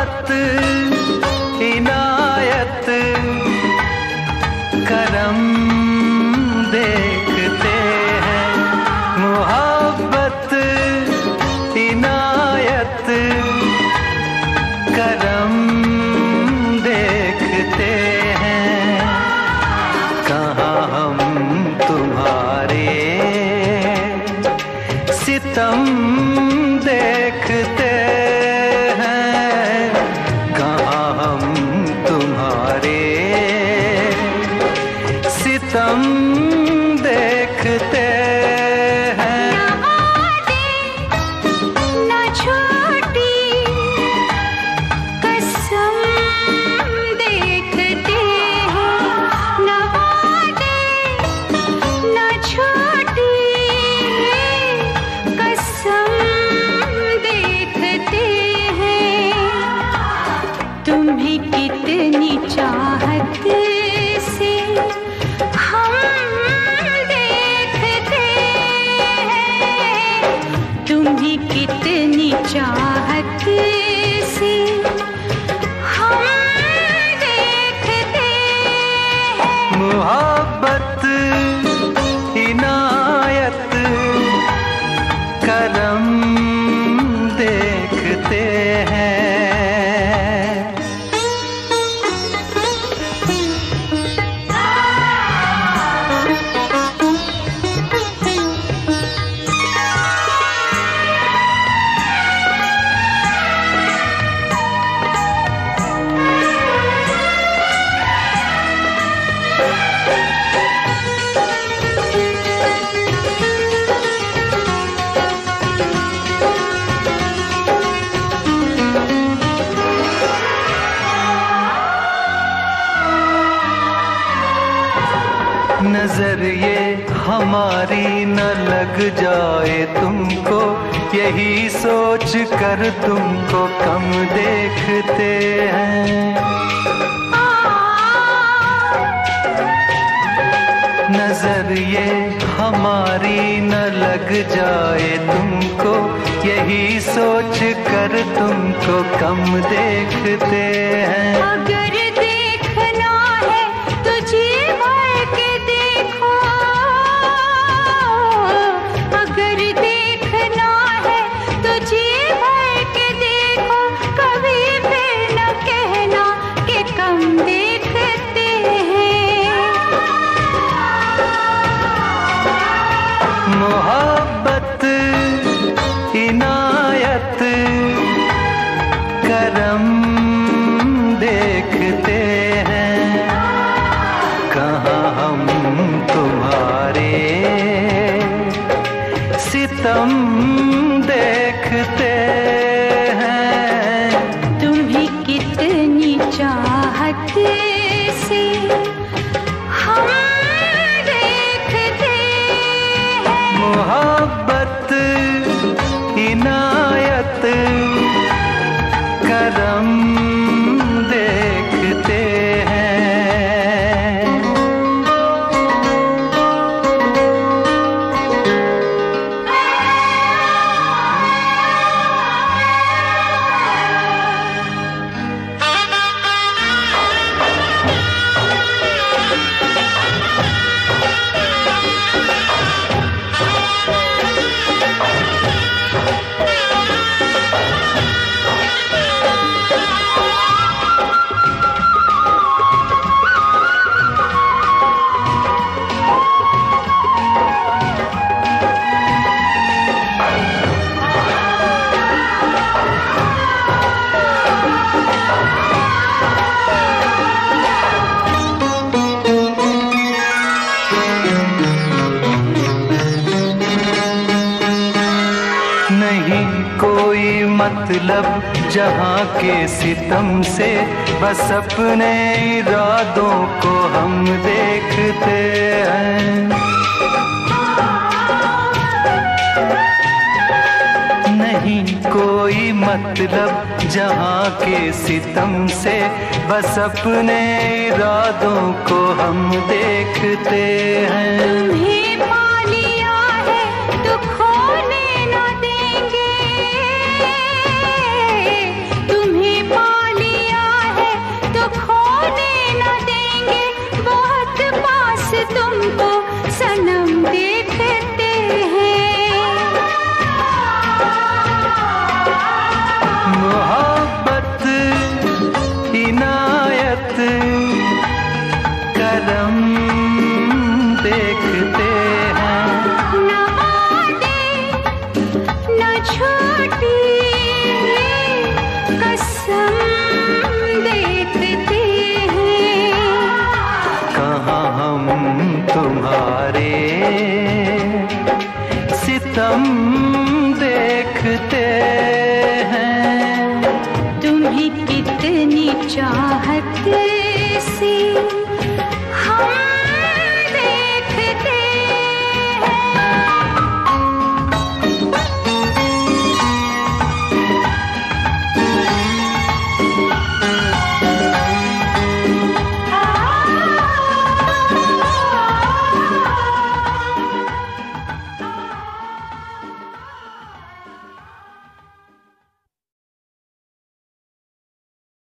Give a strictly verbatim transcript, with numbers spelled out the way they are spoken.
मोहब्बत इनायत करम देखते हैं, मोहब्बत इनायत करम देखते हैं। कहाँ हम तुम्हारे सितम देखते हैं, कहाँ हम तुम्हारे सितम देखते हैं। न आदे न छोटी कसम देखते हैं, न आदे न छोटी कसम देखते हैं। तुम्हें कितनी चाहत से हम देखते हैं, तुम्हें कितनी चाहत से हम देखते हैं। मोहब्बत इनायत करम देखते हैं। नजर ये हमारी न लग जाए तुमको, यही सोच कर तुमको कम देखते हैं। नजर ये हमारी न लग जाए तुमको, यही सोच कर तुमको कम देखते हैं। अगर देखना है तो जी भर के देखो, अगर देखना है तो जी भर के देखो, कभी फिर न कहना कि कम देखते हैं। मोहब्बत इनायत करम देखते हैं, कहाँ हम तुम्हारे सितम देखते हैं। तुम्हें कितनी चाहत से हम देखते हैं। मोहब्बत इनायत करम देखते हैं। नहीं कोई मतलब जहाँ के सितम से, बस अपने इरादों को हम देखते हैं। नहीं कोई मतलब जहाँ के सितम से, बस अपने इरादों को हम देखते हैं। तुम्हें पा लिया है तो खोने न देंगे, तुम्हें पा कसम देखते हैं। कहाँ हम तुम्हारे सितम देखते हैं। तुम्हें कितनी चाहत